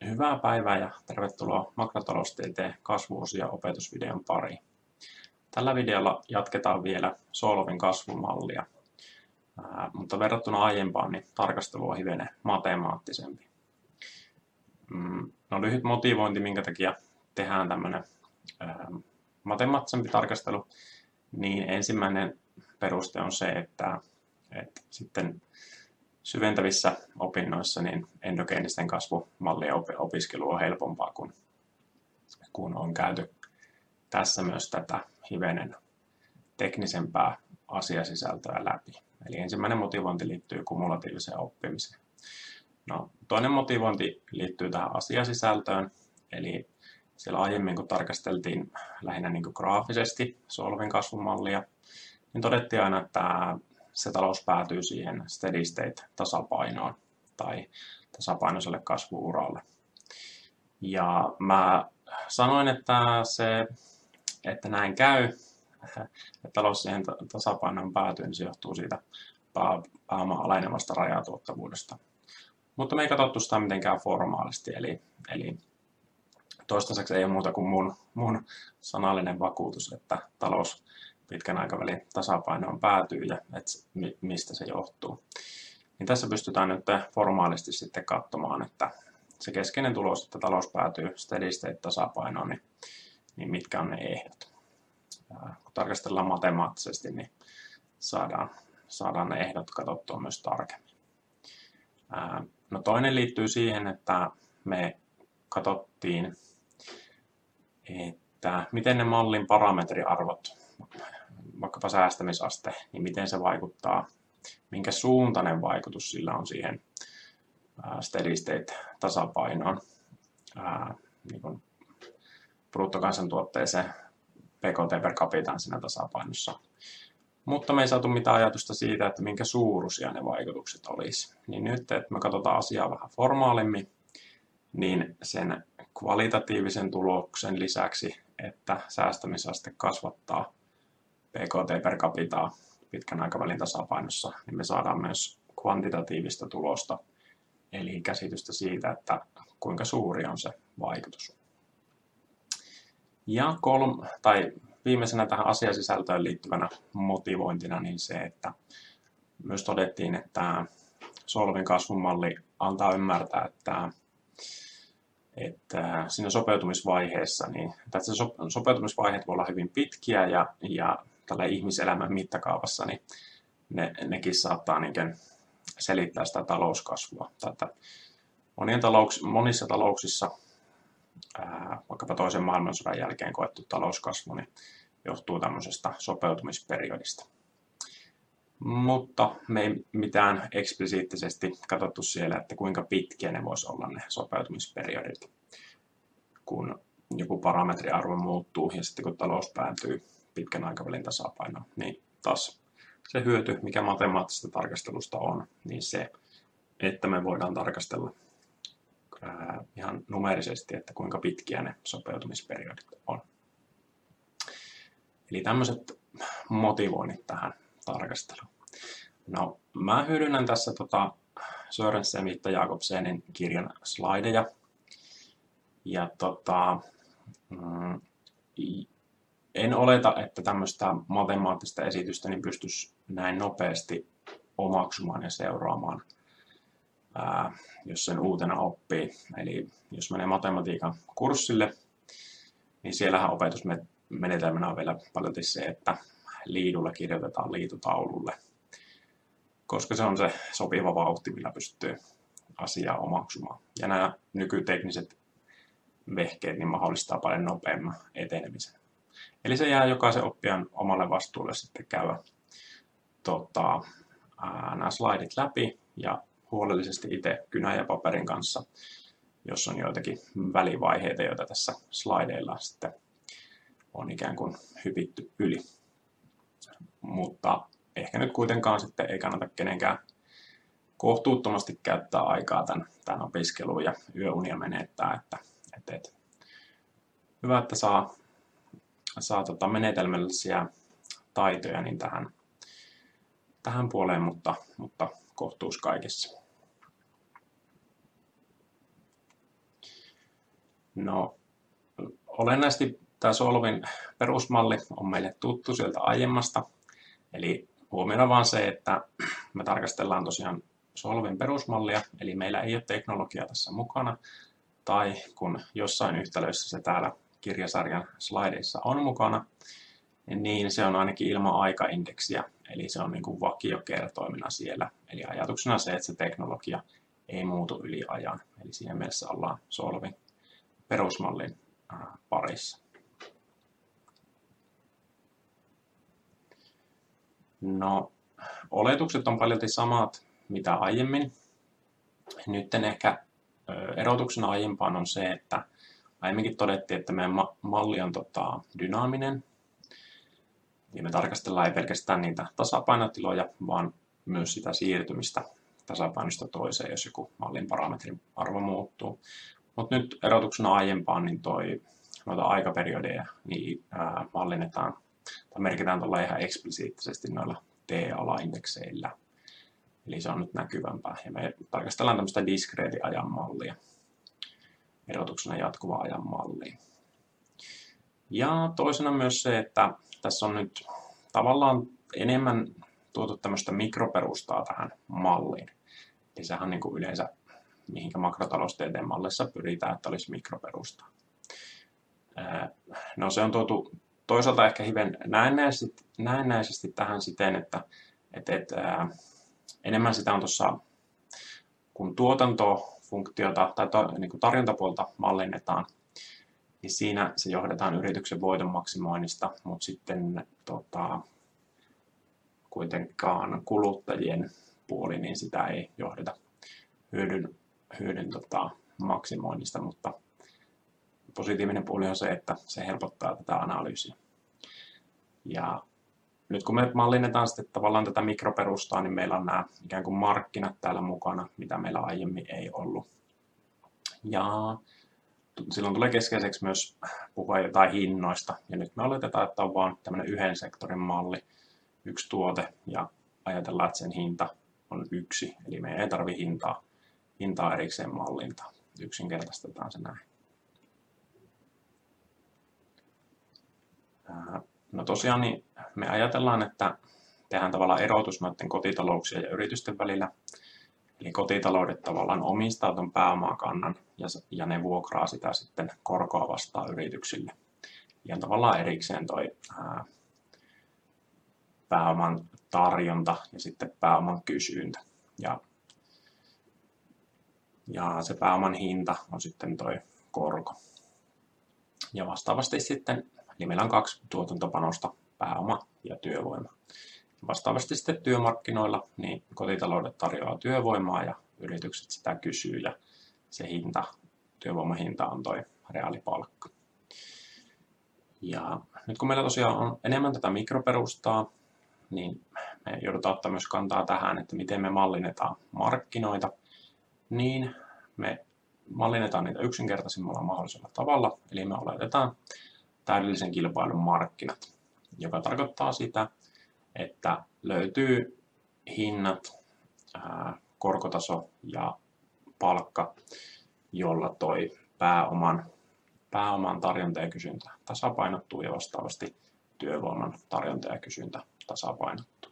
Hyvää päivää ja tervetuloa Makrotaloustieteen kasvuosia opetusvideon pariin. Tällä videolla jatketaan vielä Solovin kasvumallia, mutta verrattuna aiempaan niin tarkastelu on hivenen matemaattisempi. No, lyhyt motivointi, minkä takia tehdään tämmöinen matemaattisempi tarkastelu, niin ensimmäinen peruste on se, että sitten syventävissä opinnoissa niin endogeenisten kasvumallien opiskelu on helpompaa, kun on käyty tässä myös tätä hivenen teknisempää asiasisältöä läpi. Eli ensimmäinen motivointi liittyy kumulatiiviseen oppimiseen. No, toinen motivointi liittyy tähän asiasisältöön, eli siellä aiemmin kun tarkasteltiin lähinnä niin kuin graafisesti Solovin kasvumallia, niin todettiin aina, että se talous päätyy siihen steady state tasapainoon tai tasapainoiselle kasvu-uralle. Ja mä sanoin, että näin käy, että talous siihen tasapainoon päätyy, niin se johtuu siitä pääoman alenevasta rajatuottavuudesta. Mutta me ei katsottu sitä mitenkään formaalisti, eli toistaiseksi ei ole muuta kuin mun sanallinen vakuutus, että talous pitkän aikavälin tasapainoon päätyy ja mistä se johtuu. Niin tässä pystytään nyt formaalisti sitten katsomaan, että se keskeinen tulos, että talous päätyy steady state tasapainoon, niin mitkä on ne ehdot. Kun tarkastellaan matemaattisesti, niin saadaan ne ehdot katsottua myös tarkemmin. No, toinen liittyy siihen, että me katsottiin, että miten ne mallin parametriarvot, vaikkapa säästämisaste, niin miten se vaikuttaa, minkä suuntainen vaikutus sillä on siihen steady state tasapainoon, niin kuin bruttokansantuotteeseen, PKT per capita siinä tasapainossa. Mutta me ei saatu mitään ajatusta siitä, että minkä suuruisia ne vaikutukset olisi. Niin nyt, että me katsotaan asiaa vähän formaalimmin, niin sen kvalitatiivisen tuloksen lisäksi, että säästämisaste kasvattaa PKT per capita pitkän aikavälin tasapainossa, niin me saadaan myös kvantitatiivista tulosta, eli käsitystä siitä, että kuinka suuri on se vaikutus. Ja viimeisenä tähän asiasisältöön liittyvänä motivointina niin se, että myös todettiin, että Solovin kasvumalli antaa ymmärtää, että siinä sopeutumisvaiheessa, niin sopeutumisvaiheet voi olla hyvin pitkiä ja tällä ihmiselämän mittakaavassa, niin nekin saattaa selittää sitä talouskasvua. Monissa talouksissa, vaikkapa toisen maailmansodan jälkeen koettu talouskasvu, niin johtuu tämmöisestä sopeutumisperiodista. Mutta me ei mitään eksplisiittisesti katsottu siellä, että kuinka pitkiä ne voisi olla ne sopeutumisperiodit, kun joku parametriarvo muuttuu ja sitten kun talous päätyy pitkän aikavälin tasapainoon, niin taas se hyöty, mikä matemaattisesta tarkastelusta on, niin se, että me voidaan tarkastella ihan numeerisesti, että kuinka pitkiä ne sopeutumisperiodit on. Eli tämmöiset motivoinnit tähän tarkasteluun. No, mä hyödynnän tässä Sörensen ja Jakobsenin kirjan slideja. Ja en oleta, että tämmöistä matemaattista esitystä niin pystyisi näin nopeasti omaksumaan ja seuraamaan, jos sen uutena oppii. Eli jos menee matematiikan kurssille, niin siellähän opetusmenetelmänä on vielä paljon se, että liidulla kirjoitetaan liitutaululle, koska se on se sopiva vauhti, millä pystyy asiaa omaksumaan. Ja nämä nykytekniset vehkeet niin mahdollistaa paljon nopeamman etenemisen. Eli se jää jokaisen oppijan omalle vastuulle sitten käydä nämä slaidit läpi ja huolellisesti itse kynän ja paperin kanssa, jos on joitakin välivaiheita, joita tässä slaideilla sitten on ikään kuin hypitty yli. Mutta ehkä nyt kuitenkaan sitten ei kannata kenenkään kohtuuttomasti käyttää aikaa tämän opiskeluun ja yöunia menettää. Että hyvä, että saa menetelmällisiä taitoja niin tähän puoleen, mutta kohtuus kaikessa. No, olennaisesti tämä Solvin perusmalli on meille tuttu sieltä aiemmasta. Eli huomioida vaan se, että me tarkastellaan tosiaan Solvin perusmallia, eli meillä ei ole teknologiaa tässä mukana, tai kun jossain yhtälöissä se täällä kirjasarjan slideissa on mukana, niin se on ainakin ilman aikaindeksiä, eli se on niin kuin vakiokertoimena siellä. Eli ajatuksena se, että se teknologia ei muutu yli ajan, eli siinä mielessä ollaan Solvin perusmallin parissa. No, oletukset on paljolti samat mitä aiemmin. Nyt ehkä erotuksena aiempaan on se, että aiemminkin todettiin, että meidän malli on dynaaminen. Ja me tarkastellaan ei pelkästään niitä tasapainotiloja, vaan myös sitä siirtymistä tasapainosta toiseen, jos joku mallin parametrin arvo muuttuu. Mutta nyt erotuksena aiempaan, niin noita aikaperiodeja niin, mallinnetaan tai merkitään tuolla ihan eksplisiittisesti noilla t-alaindekseillä. Eli se on nyt näkyvämpää. Ja me tarkastellaan tämmöistä diskreetin ajan mallia, erotuksena jatkuvaa ajan mallia. Ja toisena myös se, että tässä on nyt tavallaan enemmän tuotu tämmöistä mikroperustaa tähän malliin. Eli sehän on niin kuin yleensä, mihinkä makrotaloustieteen mallissa pyritään, että olisi mikroperusta. No se on tuotu toisaalta ehkä hivenen näennäisesti tähän siten, että enemmän sitä on tuossa, kun tuotantofunktiota tai niin kuin tarjontapuolta mallinnetaan, niin siinä se johdetaan yrityksen voiton maksimoinnista, mutta sitten kuitenkaan kuluttajien puoli, niin sitä ei johdeta hyödyn maksimoinnista, mutta positiivinen puoli on se, että se helpottaa tätä analyysiä. Ja nyt kun me mallinnetaan sitten tavallaan tätä mikroperustaa, niin meillä on nämä ikään kuin markkinat täällä mukana, mitä meillä aiemmin ei ollut. Ja silloin tulee keskeiseksi myös puhua jotain hinnoista. Ja nyt me oletetaan, että on vain tämmöinen yhden sektorin malli, yksi tuote, ja ajatellaan, että sen hinta on yksi. Eli me ei tarvitse hintaa erikseen mallintaa. Yksinkertaistetaan se näin. No tosiaan niin me ajatellaan, että tehdään tavallaan erotus noiden kotitalouksien ja yritysten välillä. Eli kotitaloudet tavallaan omistaa tuon pääomakannan ja ne vuokraa sitä sitten korkoa vastaan yrityksille. Ja on tavallaan erikseen toi pääoman tarjonta ja sitten pääoman kysyntä. Ja se pääoman hinta on sitten toi korko. Ja vastaavasti sitten, eli meillä on kaksi tuotantopanosta, pääoma ja työvoima. Vastaavasti sitten työmarkkinoilla niin kotitaloudet tarjoaa työvoimaa ja yritykset sitä kysyy ja se hinta, työvoimahinta on toi reaalipalkka. Ja nyt kun meillä tosiaan on enemmän tätä mikroperustaa, niin me joudutaan ottaa myös kantaa tähän, että miten me mallinnetaan markkinoita, niin me mallinnetaan niitä yksinkertaisimmalla mahdollisella tavalla, eli me oletetaan täydellisen kilpailun markkinat, joka tarkoittaa sitä, että löytyy hinnat, korkotaso ja palkka, jolla toi pääoman tarjonta ja kysyntä tasapainottuu ja vastaavasti työvoiman tarjonta ja kysyntä tasapainottuu.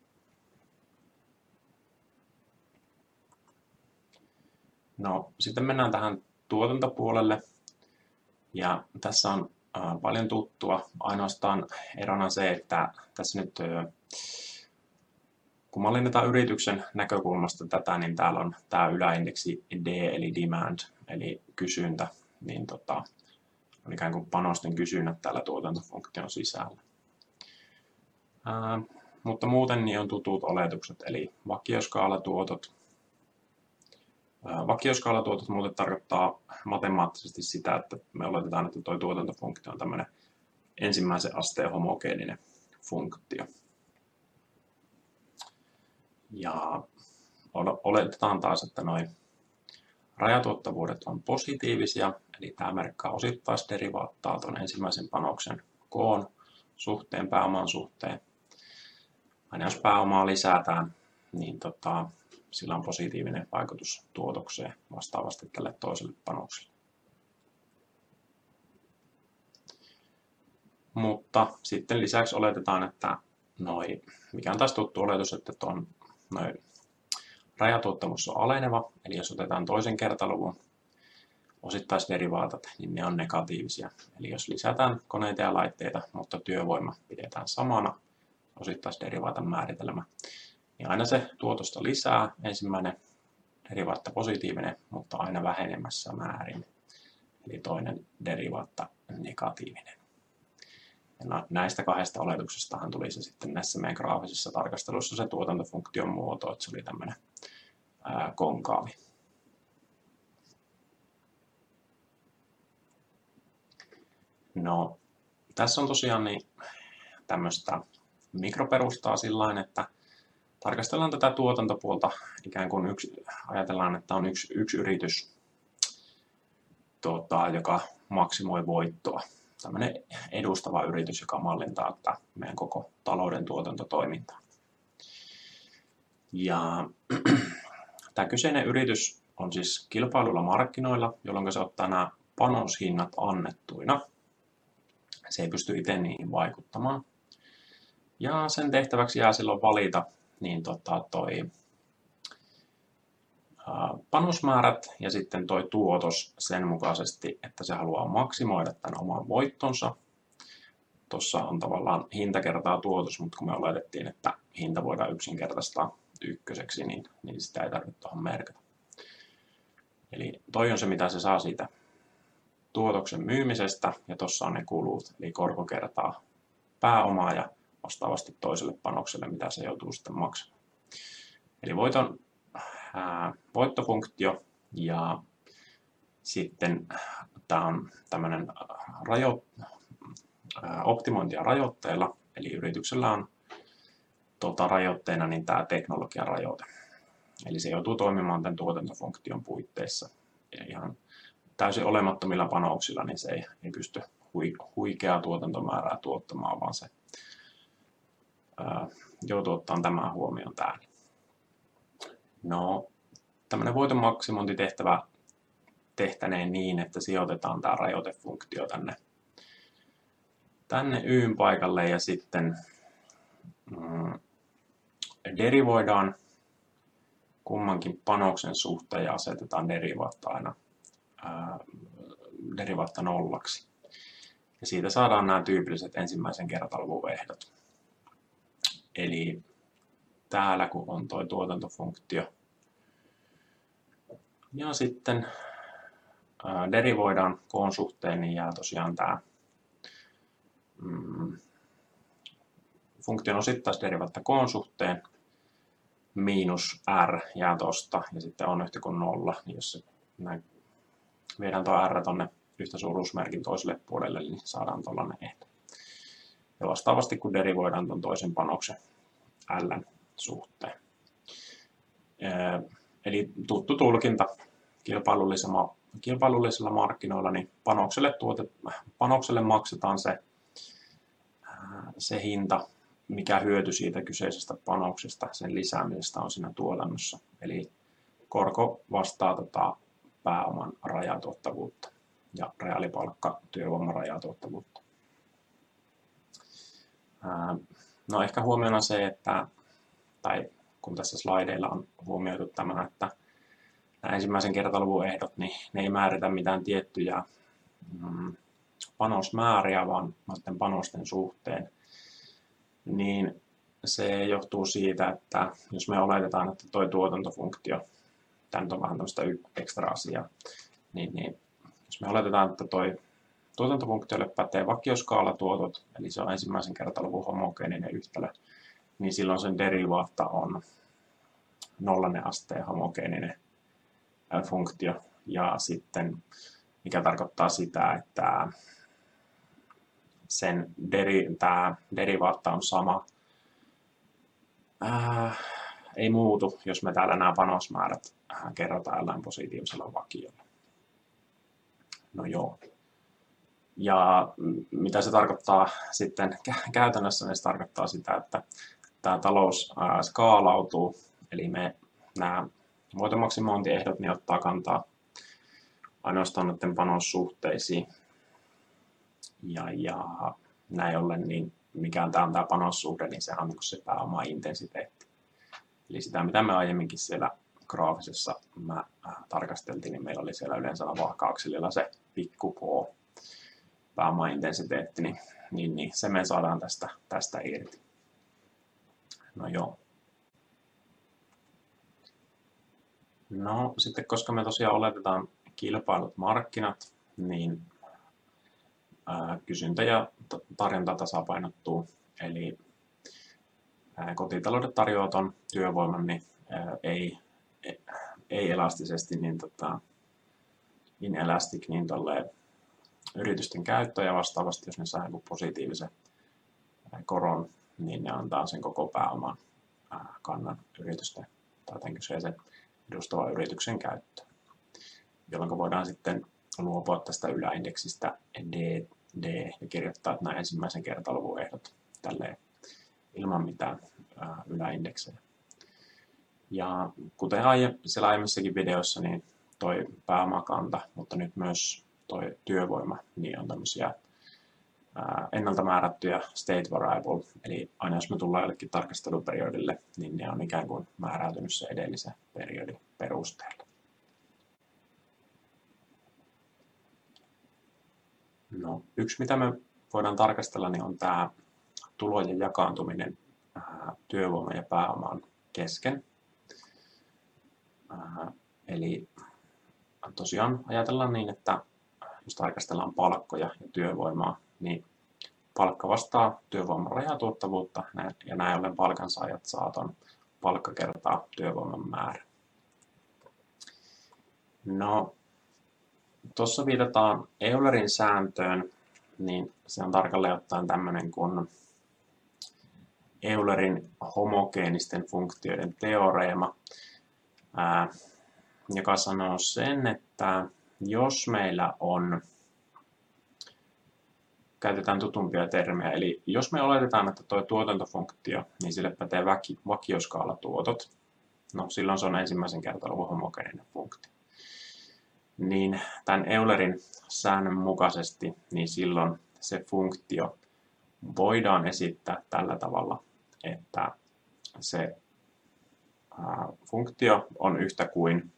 No, sitten mennään tähän tuotantopuolelle ja tässä on paljon tuttua. Ainoastaan erona se, että tässä nyt kun mallinnetaan yrityksen näkökulmasta tätä, niin täällä on tämä yläindeksi D eli demand eli kysyntä, niin on ikään kuin panosten kysynnät täällä tuotantofunktion sisällä. Mutta muuten niin on tutut oletukset eli vakioskaalatuotot. Vakioskaalatuotot muuten tarkoittaa matemaattisesti sitä, että me oletetaan, että tuo tuotantofunktio on tämmöinen ensimmäisen asteen homogeeninen funktio. Ja oletetaan taas, että nuo rajatuottavuudet on positiivisia, eli tämä merkkaa osittaisderivaattaa tuon ensimmäisen panoksen koon suhteen, pääoman suhteen. Aina jos pääomaa lisätään, niin sillä on positiivinen vaikutus tuotokseen vastaavasti tälle toiselle panokselle. Mutta sitten lisäksi oletetaan, että mikä on taas tuttu oletus, että rajatuottamus on aleneva, eli jos otetaan toisen kertaluvun osittaisderivaatat, niin ne on negatiivisia. Eli jos lisätään koneita ja laitteita, mutta työvoima pidetään samana, osittaisderivaatan määritelmä, niin aina se tuotosta lisää, ensimmäinen derivaatta positiivinen, mutta aina vähenemässä määrin, eli toinen derivaatta negatiivinen. Ja näistä kahdesta oletuksestahan tuli se sitten näissä meidän graafisessa tarkastelussa se tuotantofunktion muoto, että se oli tämmöinen konkaavi. No, tässä on tosiaan niin tämmöistä mikroperustaa sillain, että tarkastellaan tätä tuotantopuolta ikään kuin ajatellaan, että on yksi yritys, joka maksimoi voittoa. Tämmöinen edustava yritys, joka mallintaa meidän koko talouden tuotantotoimintaa. Ja tämä kyseinen yritys on siis kilpailuilla markkinoilla, jolloin se ottaa nämä panoshinnat annettuina. Se ei pysty itse niihin vaikuttamaan. Ja sen tehtäväksi jää silloin valita niin panosmäärät ja sitten toi tuotos sen mukaisesti, että se haluaa maksimoida tämän oman voittonsa. Tuossa on tavallaan hinta kertaa tuotos, mutta kun me oletettiin, että hinta voidaan yksinkertaistaa ykköseksi, niin sitä ei tarvitse tuohon merkata. Eli toi on se, mitä se saa siitä tuotoksen myymisestä, ja tuossa on ne kulut, eli korko kertaa pääomaa ja vastaavasti toiselle panokselle, mitä se joutuu sitten maksamaan. Eli voittofunktio ja sitten tämä on tämmöinen optimointia rajoitteilla, eli yrityksellä on rajoitteena niin tämä teknologian rajoite. Eli se joutuu toimimaan tämän tuotantofunktion puitteissa. Ja ihan täysin olemattomilla panoksilla niin se ei pysty huikeaa tuotantomäärää tuottamaan, vaan se joutuu ottamaan tämän huomioon täällä. No, tämmöinen voiton maksimointitehtävä tehtäneen niin, että sijoitetaan tämä rajoitefunktio tänne Y:n paikalle ja sitten derivoidaan kummankin panoksen suhteen ja asetetaan derivaatta aina derivaatta nollaksi. Ja siitä saadaan nämä tyypilliset ensimmäisen kertaluvun ehdot. Eli täällä kun on tuo tuotantofunktio ja sitten derivoidaan koon suhteen, niin jää tosiaan tämä funktion osittaisderivaatta koon suhteen miinus r jää tosta ja sitten on yhtä kuin 0, niin jos se viedään tuo r tonne yhtä suuruusmerkin toiselle puolelle, niin saadaan tuollainen ehto. Ja vastaavasti kun derivoidaan tuon toisen panoksen l suhteen. Eli tuttu tulkinta kilpailullisilla markkinoilla, niin panokselle maksetaan se hinta, mikä hyöty siitä kyseisestä panoksesta, sen lisäämisestä on siinä tuotannossa. Eli korko vastaa pääoman rajatuottavuutta ja reaalipalkka työvoiman rajatuottavuutta. No ehkä huomiona se, tai kun tässä slaideilla on huomioitu tämä, että nämä ensimmäisen kertaluvun ehdot, niin ne ei määritä mitään tiettyjä panosmääriä, vaan noiden panosten suhteen. Niin se johtuu siitä, että jos me oletetaan, että tuo tuotantofunktio, tämä nyt on vähän tämmöistä ekstra asiaa, niin jos me oletetaan, että tuo tuotantofunktiolle pätee vakioskaalatuotot, eli se on ensimmäisen kertaluvun homogeeninen yhtälö, niin silloin sen derivaatta on nollannen asteen homogeeninen funktio, ja sitten mikä tarkoittaa sitä, että tämä derivaatta on sama, ei muutu, jos me täällä nämä panosmäärät kerrotaan jollain positiivisella vakiolla. No joo. Ja mitä se tarkoittaa sitten käytännössä, niin se tarkoittaa sitä, että tämä talous skaalautuu, eli nämä voitonmaksimointiehdot niin ottaa kantaa ainoastaan noiden panossuhteisiin. Ja näin ollen, niin mikä on tämä panossuhde, niin sehän on niin se pääoma-intensiteetti. Eli sitä, mitä me aiemminkin siellä graafisessa tarkasteltiin, niin meillä oli siellä yleensä vaaka-akselilla se pikku K pääoma-intensiteetti, niin se me saadaan tästä irti. No joo. No sitten, koska me tosiaan oletetaan kilpailut markkinat, niin kysyntä ja tarjonta tasapainottuu, eli kotitaloudet tarjoavat ton työvoiman niin ei elastisesti, niin inelastic, niin yritysten käyttöön, ja vastaavasti, jos ne saa joku positiivisen koron, niin ne antaa sen koko pääoman kannan yritysten tai tämän kyseisen edustavan yrityksen käyttöön, jolloin voidaan sitten luopua tästä yläindeksistä D ja kirjoittaa nämä ensimmäisen kertaluvun ehdot tälleen ilman mitään yläindeksejä. Ja kuten siellä aiemmissakin videoissa, niin toi pääomakanta, mutta nyt myös toi työvoima, niin on tämmöisiä ennalta määrättyjä state variable, eli aina jos me tullaan jollekin tarkasteluperiodille, niin ne on ikään kuin määräytynyt se edellisen periodin perusteella. No, yksi, mitä me voidaan tarkastella, niin on tämä tulojen jakaantuminen työvoiman ja pääoman kesken. Eli tosiaan ajatellaan niin, että jos tarkastellaan palkkoja ja työvoimaa, niin palkka vastaa työvoiman rajatuottavuutta, ja näin ollen palkansaajat saa ton palkka kertaa työvoiman määrä. No, tuossa viitataan Eulerin sääntöön, niin se on tarkalleen ottaen tämmöinen kuin Eulerin homogeenisten funktioiden teoreema, joka sanoo sen, että jos meillä on, käytetään tutumpia termejä, eli jos me oletetaan, että tuo tuotantofunktio, niin sille pätee vakioskaalatuotot, no silloin se on ensimmäisen kertaluvun homogeeninen funktio, niin tämän Eulerin säännön mukaisesti, niin silloin se funktio voidaan esittää tällä tavalla, että se funktio on yhtä kuin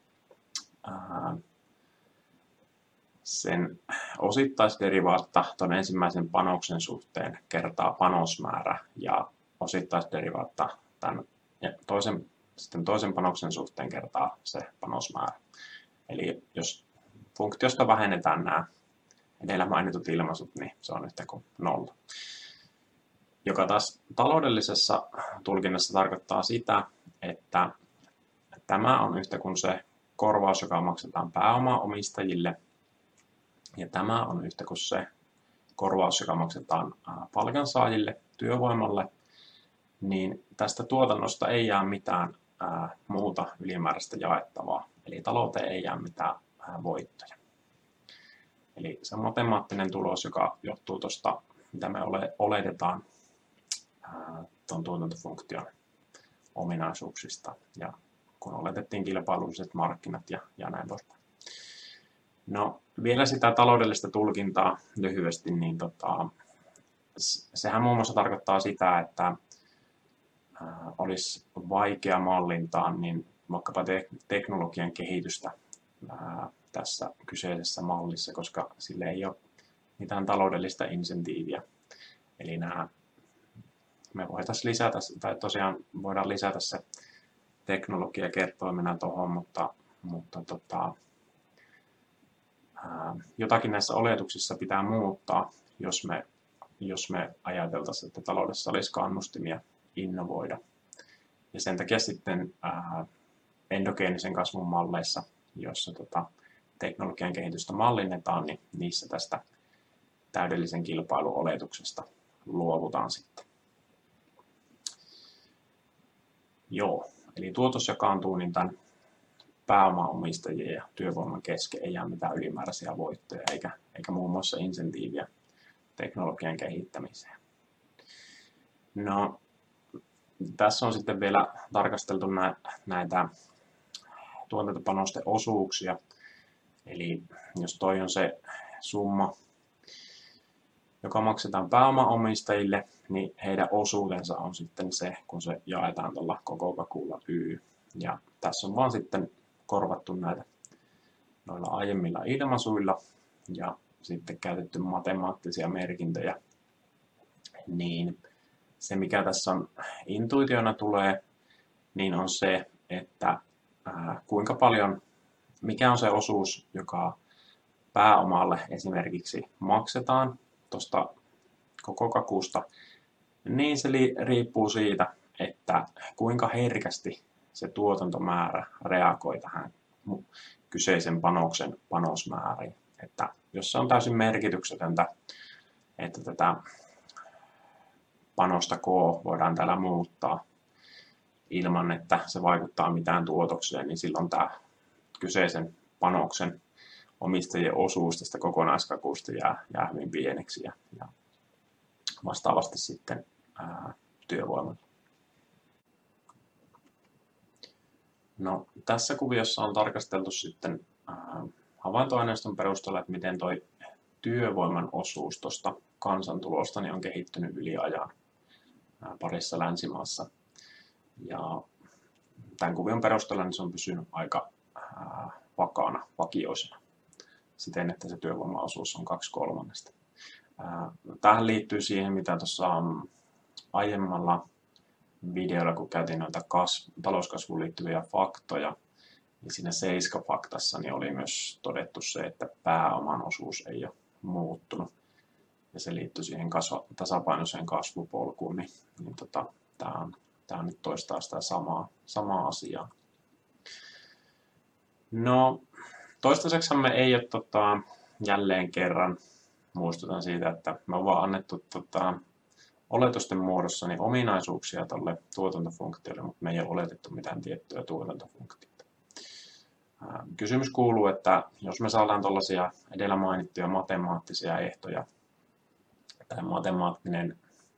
sen osittaisderivaatta tuon ensimmäisen panoksen suhteen kertaa panosmäärä ja osittaisderivaatta tämän toisen panoksen suhteen kertaa se panosmäärä. Eli jos funktiosta vähennetään nämä edellä mainitut ilmaisut, niin se on yhtä kuin 0. Joka taas taloudellisessa tulkinnassa tarkoittaa sitä, että tämä on yhtä kuin se korvaus, joka maksetaan pääomaomistajille, ja tämä on yhtä kuin se korvaus, joka maksetaan palkansaajille, työvoimalle, niin tästä tuotannosta ei jää mitään muuta ylimääräistä jaettavaa, eli talouteen ei jää mitään voittoja. Eli se on matemaattinen tulos, joka johtuu tuosta, mitä me oletetaan tuon tuotantofunktion ominaisuuksista, ja kun oletettiin kilpailulliset markkinat ja näin poispäin. No, vielä sitä taloudellista tulkintaa lyhyesti, niin sehän muun muassa tarkoittaa sitä, että olisi vaikea mallintaa niin vaikkapa teknologian kehitystä tässä kyseisessä mallissa, koska sille ei ole mitään taloudellista insentiiviä. Eli me voitaisiin lisätä, tai tosiaan voidaan lisätä se teknologia kertoimena tuohon, mutta jotakin näissä oletuksissa pitää muuttaa, jos me ajateltaisiin, että taloudessa olisi kannustimia innovoida. Ja sen takia sitten endogeenisen kasvun malleissa, joissa teknologian kehitystä mallinnetaan, niin niissä tästä täydellisen kilpailuoletuksesta luovutaan sitten. Joo, eli tuotos jakaantuu, niin tämän pääomaomistajien ja työvoiman kesken ei jää mitään ylimääräisiä voittoja eikä muun muassa insentiiviä teknologian kehittämiseen. No, tässä on sitten vielä tarkasteltu näitä tuotantopanosten osuuksia. Eli jos toi on se summa, joka maksetaan pääomaomistajille, niin heidän osuutensa on sitten se, kun se jaetaan tuolla kokoukakuulla Y. Ja tässä on vaan sitten korvattu näitä noilla aiemmilla ilmaisuilla ja sitten käytetty matemaattisia merkintöjä. Niin se, mikä tässä on intuitiona tulee, niin on se, että kuinka paljon, mikä on se osuus, joka pääomalle esimerkiksi maksetaan tuosta kokoukakuusta, niin se riippuu siitä, että kuinka herkästi se tuotantomäärä reagoi tähän kyseisen panoksen panosmääriin. Että jos se on täysin merkityksetöntä, että tätä panosta K voidaan täällä muuttaa ilman, että se vaikuttaa mitään tuotokseen, niin silloin tämä kyseisen panoksen omistajien osuus tästä kokonaiskakuusta jää hyvin pieneksi ja vastaavasti sitten työvoiman. No, tässä kuviossa on tarkasteltu sitten havaintoaineiston perusteella, että miten tuo työvoiman osuus tuosta kansantulosta niin on kehittynyt yli ajan parissa länsimaassa. Ja tämän kuvion perusteella niin se on pysynyt aika vakaana, vakioisena, siten että se työvoimaosuus on 2/3. Tähän liittyy siihen, mitä tuossa aiemmalla videolla, kun käytiin noita talouskasvuun liittyviä faktoja, niin siinä 7-faktassa niin oli myös todettu se, että pääoman osuus ei ole muuttunut. Ja se liittyy siihen tasapainoiseen kasvupolkuun, niin tämä nyt toistaa sitä samaa asiaa. No, toistaiseksi me ei ole jälleen kerran, muistutan siitä, että me on vaan annettu oletusten muodossa niin ominaisuuksia tuolle tuotantofunktiolle, mutta me ei ole oletettu mitään tiettyä tuotantofunktiota. Kysymys kuuluu, että jos me saadaan tuollaisia edellä mainittuja matemaattisia ehtoja, tai matemaattinen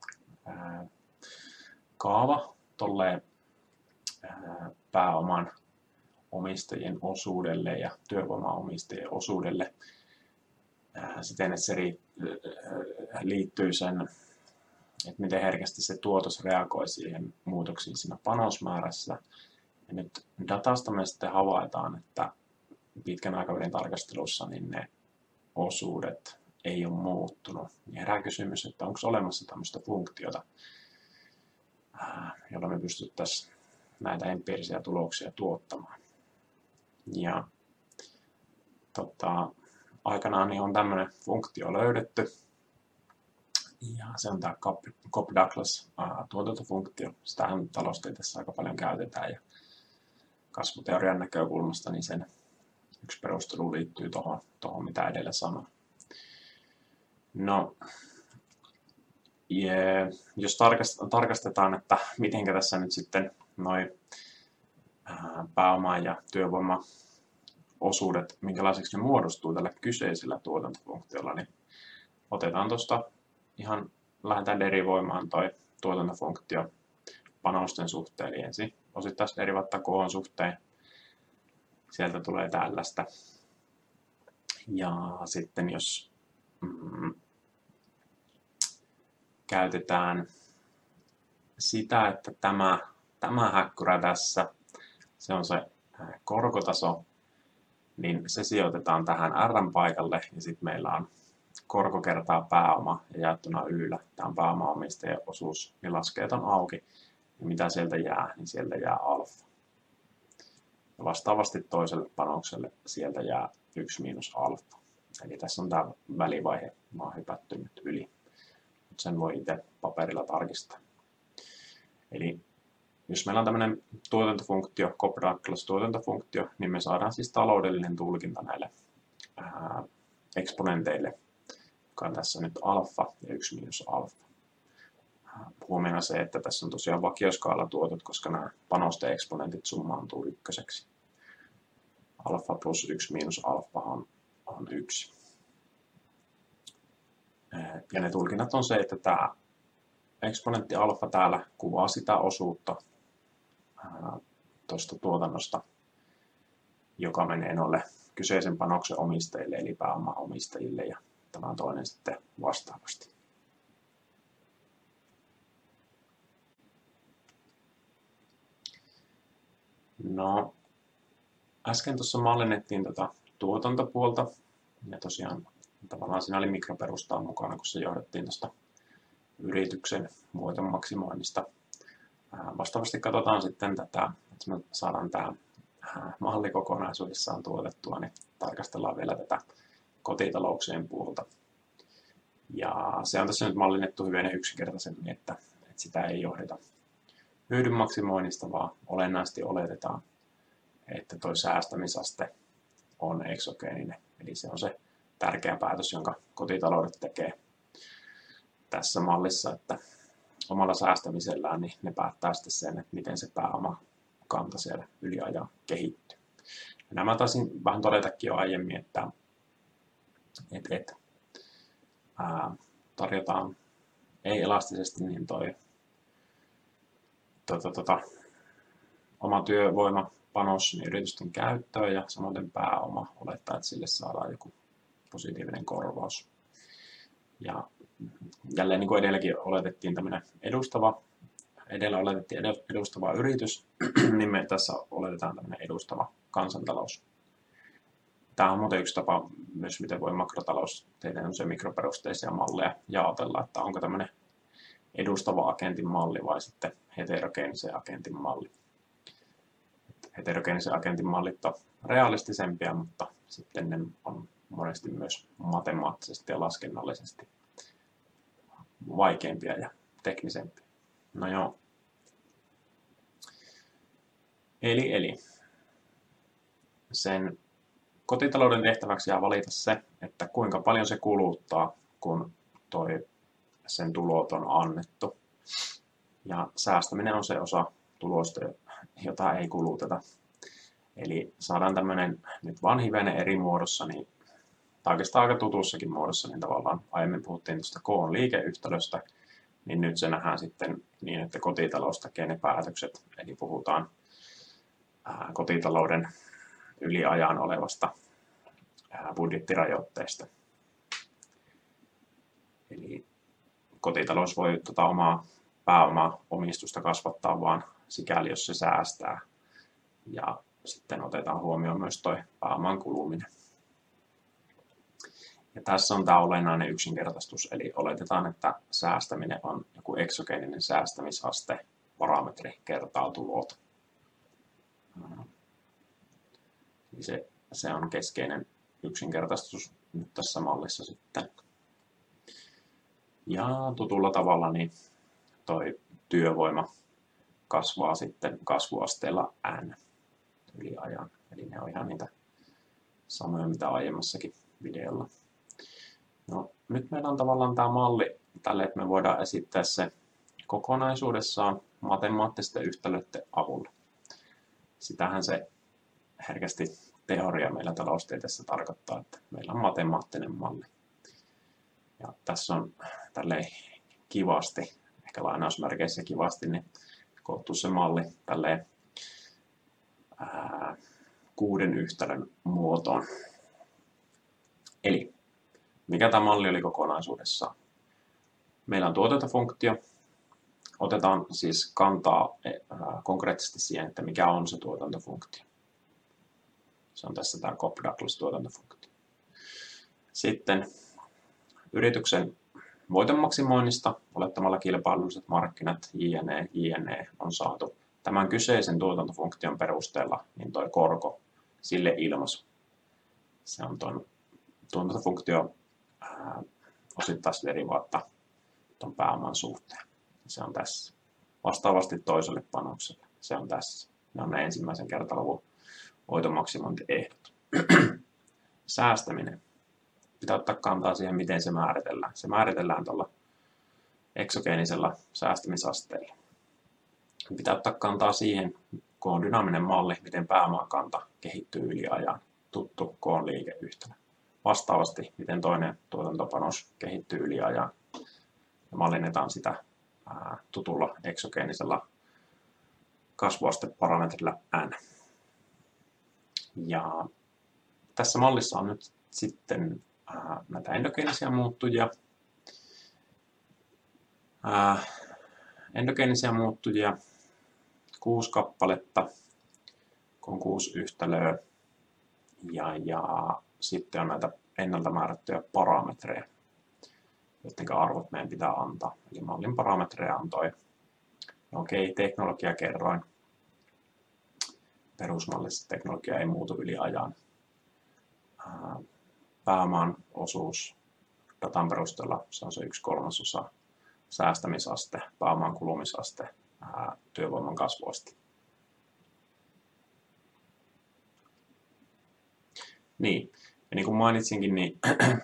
kaava tuolle pääoman omistajien osuudelle ja työvoimaomistajien osuudelle siten, että se liittyy sen, että miten herkästi se tuotos reagoi siihen muutoksiin siinä panosmäärässä. Ja nyt datasta me sitten havaitaan, että pitkän aikavälin tarkastelussa niin ne osuudet ei ole muuttunut. Niin herää kysymys, että onko olemassa tämmöistä funktiota, jolla me pystyttäisiin näitä empiirisiä tuloksia tuottamaan. Ja aikanaan niin on tämmöinen funktio löydetty. Ja se on tämä Cobb-Douglas tuotantofunktio. Sitähän taloustieteessä aika paljon käytetään. Ja kasvuteorian näkökulmasta niin sen yksi perustelu liittyy tuohon mitä edellä sanoin. No, jos tarkastetaan, että miten tässä nyt sitten noi pääoma- ja työvoimaosuudet, minkälaiseksi ne muodostuu tällä kyseisellä tuotantofunktiolla, niin otetaan tuosta ihan lähdetään derivoimaan toi tuotantofunktio panosten suhteen, eli ensin osittaisderivaattia koon suhteen. Sieltä tulee tällaista. Ja sitten jos käytetään sitä, että tämä häkkyrä tässä, se on se korkotaso, niin se sijoitetaan tähän R paikalle ja sitten meillä on korko kertaa pääoma ja jaettuna Yllä. Tämä on pääomaomistajien osuus, niin laskee ton auki. Ja mitä sieltä jää, niin sieltä jää alfa. Ja vastaavasti toiselle panokselle sieltä jää 1 miinus alfa. Eli tässä on tämä välivaihe, mä oon hypätty nyt yli. Mutta sen voi itse paperilla tarkistaa. Eli jos meillä on tämmöinen tuotantofunktio, Cobb-Douglas tuotantofunktio, niin me saadaan siis taloudellinen tulkinta näille eksponenteille, joka on tässä nyt alfa ja 1 miinus alfa. Huomiona se, että tässä on tosiaan vakioskaalatuotot, koska nämä panosten eksponentit summaantuu ykköseksi. Alfa plus 1 miinus alfa on 1. Ja ne tulkinnat on se, että tämä eksponentti alfa täällä kuvaa sitä osuutta tuosta tuotannosta, joka menee noille kyseisen panoksen omistajille eli pääomaomistajille ja tämä toinen sitten vastaavasti. No, äsken tuossa mallinnettiin tuotantopuolta, ja tosiaan tavallaan siinä oli mikroperustaa mukana, kun se johdettiin tuosta yrityksen voiton maksimoinnista. Vastaavasti katsotaan sitten tätä, että me saadaan tämä malli kokonaisuudessaan tuotettua, niin tarkastellaan vielä tätä kotitalouksien puolta. Ja se on tässä nyt mallinnettu hyvin yksinkertaisemmin, että sitä ei johdeta hyödyn maksimoinnista, vaan olennaisesti oletetaan, että tuo säästämisaste on eksogeeninen. Eli se on se tärkeä päätös, jonka kotitaloudet tekee tässä mallissa, että omalla säästämisellään niin ne päättää sitten sen, että miten se pääomakanta siellä yliajan kehittyy. Ja nämä taisin vähän todetakin jo aiemmin, että tarjotaan ei-elastisesti niin oma työvoimapanos niin yritysten käyttöön ja samoin pääoma olettaa, että sille saadaan joku positiivinen korvaus. Ja jälleen niin kuin edelläkin oletettiin tämmöinen edustava yritys, niin me tässä oletetaan tämmöinen edustava kansantalous. Tämä on muuten yksi tapa myös, miten voi makrotalous tehdä mikroperusteisia malleja jaotella, että onko tämmöinen edustava agentin malli vai sitten heterogeenisen agentin malli. Heterogeenisen agentin mallit on realistisempia, mutta sitten ne on monesti myös matemaattisesti ja laskennallisesti vaikeampia ja teknisempiä. No joo. Eli sen kotitalouden tehtäväksi jää valita se, että kuinka paljon se kuluttaa, kun sen tulot on annettu. Ja säästäminen on se osa tulosta, jota ei kuluteta. Eli saadaan tämmöinen nyt vaan hivenen eri muodossa, niin, tai oikeastaan aika tutussakin muodossa, niin tavallaan aiemmin puhuttiin tuosta koon liikeyhtälöstä, niin nyt se nähdään sitten niin, että kotitalous tekee ne päätökset, eli puhutaan kotitalouden yliajan olevasta budjettirajoitteesta. Eli kotitalous voi omaa pääomaomistusta kasvattaa vaan sikäli, jos se säästää. Ja sitten otetaan huomioon myös tuo pääoman kuluminen. Ja tässä on tämä olennainen yksinkertaistus, eli oletetaan, että säästäminen on joku eksogeeninen säästämisaste, parametri kertaa tulot. Se on keskeinen yksinkertaistus nyt tässä mallissa sitten. Ja tutulla tavalla niin toi työvoima kasvaa sitten kasvuasteella n yli ajan. Eli ne on ihan niitä samoja, mitä aiemmassakin videolla. No, nyt meillä on tavallaan tämä malli tälle, että me voidaan esittää se kokonaisuudessaan matemaattisten yhtälöiden avulla. Sitähän se herkästi teoria meillä taloustieteessä tarkoittaa, että meillä on matemaattinen malli. Ja tässä on tälleen kivasti, ehkä lainausmerkeissä kivasti, niin koottu se malli tälleen 6 yhtälön muotoon. Eli mikä tämä malli oli kokonaisuudessaan? Meillä on tuotantofunktio. Otetaan siis kantaa konkreettisesti siihen, että mikä on se tuotantofunktio. Se on tässä tämä Cobb-Douglas-tuotantofunktio. Sitten yrityksen voiton maksimoinnista olettamalla kilpailulliset markkinat jne. On saatu tämän kyseisen tuotantofunktion perusteella niin tuo korko sille ilmaisu. Se on tuon tuotantofunktio osittaisderivaatta tuon pääoman suhteen. Se on tässä. Vastaavasti toiselle panokselle. Se on tässä. Ne on ne ensimmäisen kertaluvun voiton maksimointiehdot. Säästäminen. Pitää ottaa kantaa siihen, miten se määritellään. Se määritellään tuolla eksogeenisella säästämisasteella. Pitää ottaa kantaa siihen, kun on dynaaminen malli, miten pääomakanta kehittyy yli ajan. Tuttu koon liikeyhtälö. Vastaavasti, miten toinen tuotantopanos kehittyy yli ajan. Ja mallinnetaan sitä tutulla eksogeenisella kasvuasteparametrilla n. Ja tässä mallissa on nyt sitten näitä endogeenisia muuttujia. Endogeenisia muuttujia 6 kappaletta. kun on 6 yhtälöä, ja sitten on näitä ennalta määrättyjä parametreja, joiden arvot meidän pitää antaa. Eli mallin parametreja on toi teknologiakerroin. Perusmallissa teknologia ei muutu yli ajan. Pääoman osuus datan perusteella se on se 1/3. Säästämisaste, pääoman kulumisaste, työvoiman kasvuaste. Niin, ja niin kuin mainitsinkin, niin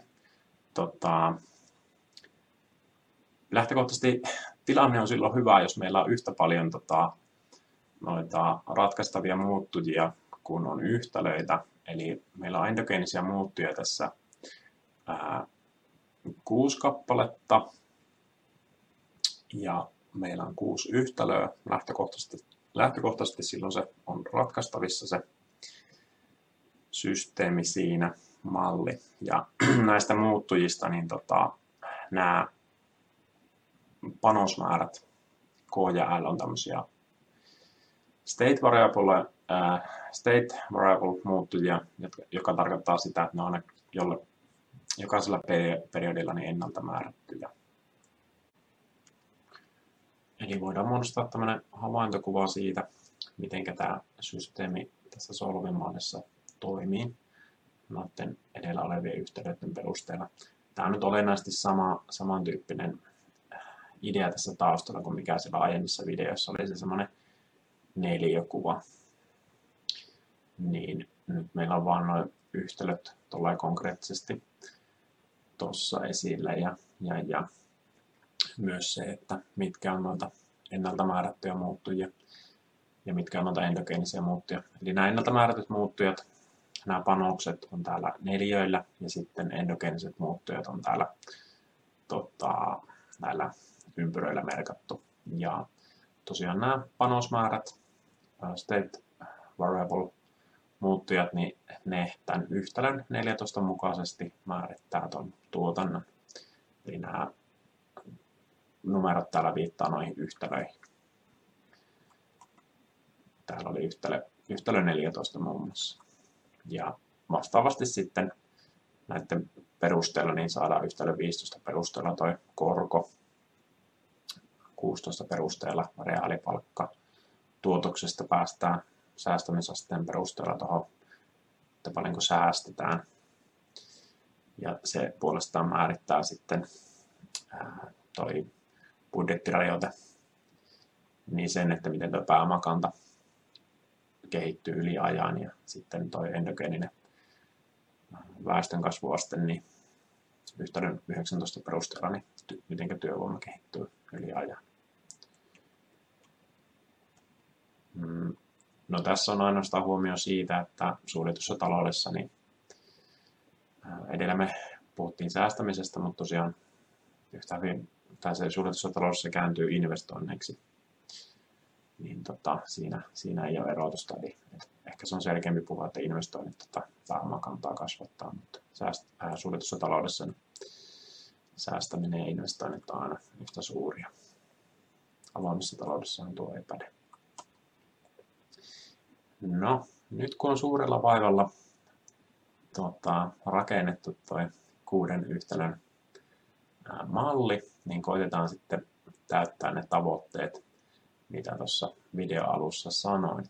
lähtökohtaisesti tilanne on silloin hyvä, jos meillä on yhtä paljon noita ratkaistavia muuttujia kuin on yhtälöitä. Eli meillä on endogeenisia muuttujia tässä 6 kappaletta ja meillä on 6 yhtälöä. Lähtökohtaisesti silloin se on ratkaistavissa se systeemi siinä, malli. Ja näistä muuttujista niin nämä panosmäärät K ja L on tämmöisiä state variable muuttujia, joka tarkoittaa sitä, että ne on jokaisella periodilla niin ennalta määrättyjä. Eli voidaan muodostaa tämmöinen havaintokuva siitä, miten tämä systeemi tässä solvimallissa toimii noiden edellä olevien yhtälöiden perusteella. Tämä on nyt olennaisesti samantyyppinen idea tässä taustalla kuin mikä siellä aiemmissa videoissa oli se semmoinen neliökuva. Niin nyt meillä on vaan nuo yhtälöt tulee konkreettisesti tuossa esille ja myös se, että mitkä on noita ennalta määrättyjä muuttujia ja mitkä on noita endogeenisia muuttujia. Eli nämä ennalta määrätyt muuttujat, nämä panokset on täällä neliöillä ja sitten endogeeniset muuttujat on täällä näillä ympyröillä merkattu. Ja tosiaan nämä panosmäärät, state variable muuttujat, niin ne tämän yhtälön 14 mukaisesti määrittää tuon tuotannon. Eli nämä numerot täällä viittaa noihin yhtälöihin. Täällä oli yhtälö 14 muun muassa. Ja vastaavasti sitten näiden perusteella niin saadaan yhtälö 15 perusteella toi korko, 16 perusteella reaalipalkka. Tuotoksesta päästään säästämisasteen perusteella tuohon, että paljonko säästetään. Ja se puolestaan määrittää sitten toi budjettirajoite, niin sen, että miten tuo pääomakanta kehittyy yli ajan ja sitten tuo endogeeninen väestönkasvuaste, niin yhtälön 19 perusteella, niin miten työvoima kehittyy yli ajan. No tässä on ainoastaan huomio siitä, että suljetussa taloudessa, niin edellä me puhuttiin säästämisestä, mutta tosiaan yhtä hyvin, tai se suljetussa taloudessa kääntyy investoinneiksi, niin siinä ei ole erotusta, eli ehkä se on selkeämpi puhua, että investoinnit pääomakantaa kasvattaa, mutta suljetussa taloudessa niin säästäminen ja investoinnit on aina yhtä suuria. Avoimessa taloudessa tuo ei päde. No, nyt kun on suurella vaivalla rakennettu toi 6 yhtälön malli, niin koitetaan sitten täyttää ne tavoitteet, mitä tuossa videoalussa sanoin.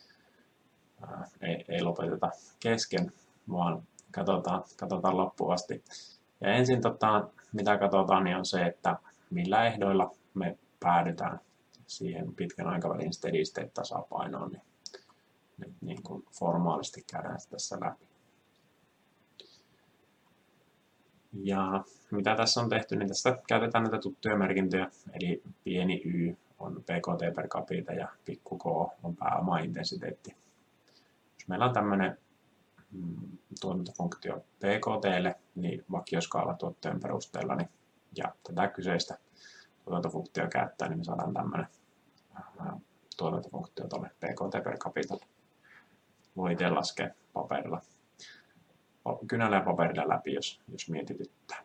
Ei lopeteta kesken, vaan katsotaan loppuun asti. Ja ensin mitä katsotaan, niin on se, että millä ehdoilla me päädytään siihen pitkän aikavälin steady state tasapainoon. Niin kuin formaalisti käydään tässä läpi. Ja mitä tässä on tehty, niin tässä käytetään näitä tuttuja merkintöjä, eli pieni y on PKT per capita ja pikku k on pääomaintensiteetti. Jos meillä on tämmöinen tuotantofunktio PKT:lle, niin vakioskaalatuotteen perusteella, niin, ja tätä kyseistä tuotantofunktioa käyttää, niin me saadaan tämmöinen tuotantofunktio tuolle PKT per capitalle. Voi itse laskea paperilla, kynällä ja paperilla läpi, jos mietityttää.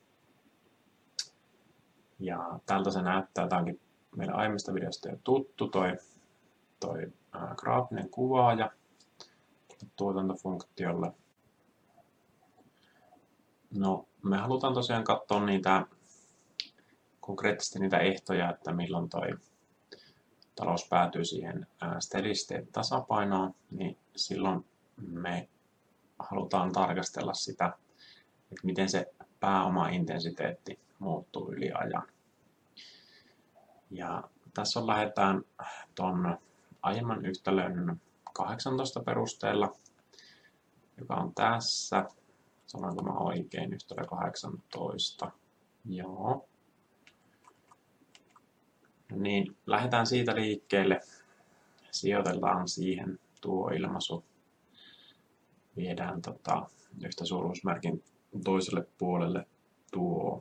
Ja tältä se näyttää. Tämä onkin meidän aiemmista videoista jo tuttu, toi graafinen kuvaaja. tuotantofunktiolle. No, me halutaan tosiaan katsoa konkreettisesti niitä ehtoja, että milloin toi talous päätyy siihen steady state tasapainoon, niin silloin me halutaan tarkastella sitä, että miten se pääomaintensiteetti muuttuu yli ajan. Ja tässä lähdetään tuon aiemman yhtälön 18 perusteella, joka on tässä. Sanonko mä oikein, yhtälö 18? Joo. Niin, lähdetään siitä liikkeelle. Sijoitellaan siihen tuo ilmaisu. Viedään yhtä suuruusmerkin toiselle puolelle tuo.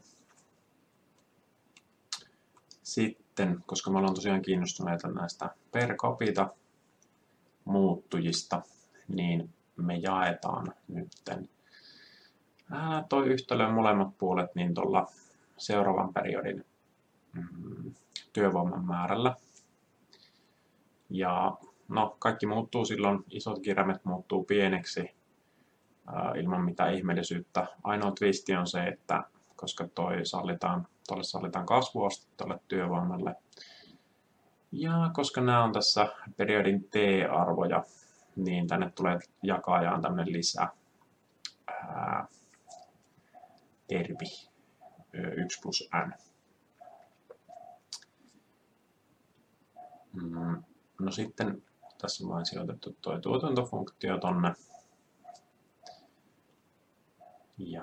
Sitten, koska me ollaan tosiaan kiinnostuneita näistä per capita muuttujista, niin me jaetaan nytten toi yhtälön molemmat puolet niin tuolla seuraavan periodin työvoiman määrällä. Ja no, kaikki muuttuu silloin, isot kirjaimet muuttuu pieneksi ilman mitään ihmeellisyyttä. Ainoa twisti on se, että koska tuolle sallitaan kasvuaste tuolle työvoimalle. Ja koska nämä on tässä periodin t-arvoja, niin tänne tulee jakajaan tämmöinen lisä termi 1 plus n. No sitten tässä on vain sijoitettu tuo tuotantofunktio tonne. Ja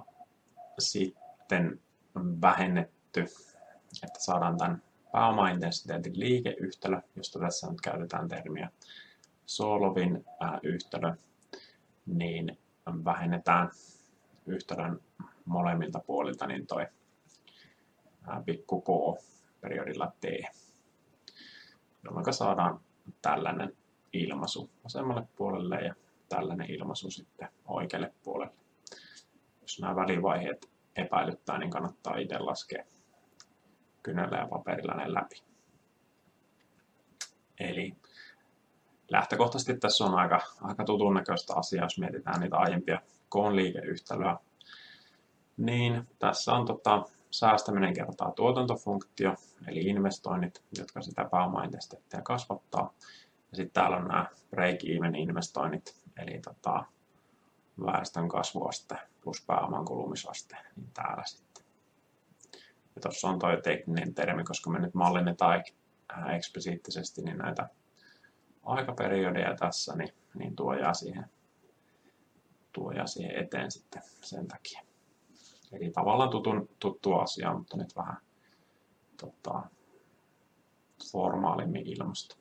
sitten vähennetty, että saadaan tämän pääomaintensiteetin liikeyhtälö, josta tässä nyt käytetään termiä Solovin yhtälö, niin vähennetään yhtälön molemmilta puolilta niin toi pikku k periodilla t, jolloin saadaan tällainen ilmaisu vasemmalle puolelle ja tällainen ilmaisu sitten oikealle puolelle. Jos nämä välivaiheet epäilyttää, niin kannattaa itse laskea kynällä ja paperilla ne läpi. Eli lähtökohtaisesti tässä on aika tutun näköistä asiaa, jos mietitään niitä aiempia koon liikeyhtälöä. Niin tässä on säästäminen kertaa tuotantofunktio, eli investoinnit, jotka sitä pääomaintensiteettiä kasvattaa. Ja sitten täällä on nämä break-even investoinnit, eli väestön kasvuaste plus pääoman kulumisaste, niin täällä sitten. Ja tuossa on tuo tekninen termi, koska me nyt mallinnetaan eksplisiittisesti niin näitä aikaperiodeja tässä, niin tuo jää siihen eteen sitten sen takia. Eli tavallaan tuttu asia, mutta nyt vähän formaalimmin ilmasta.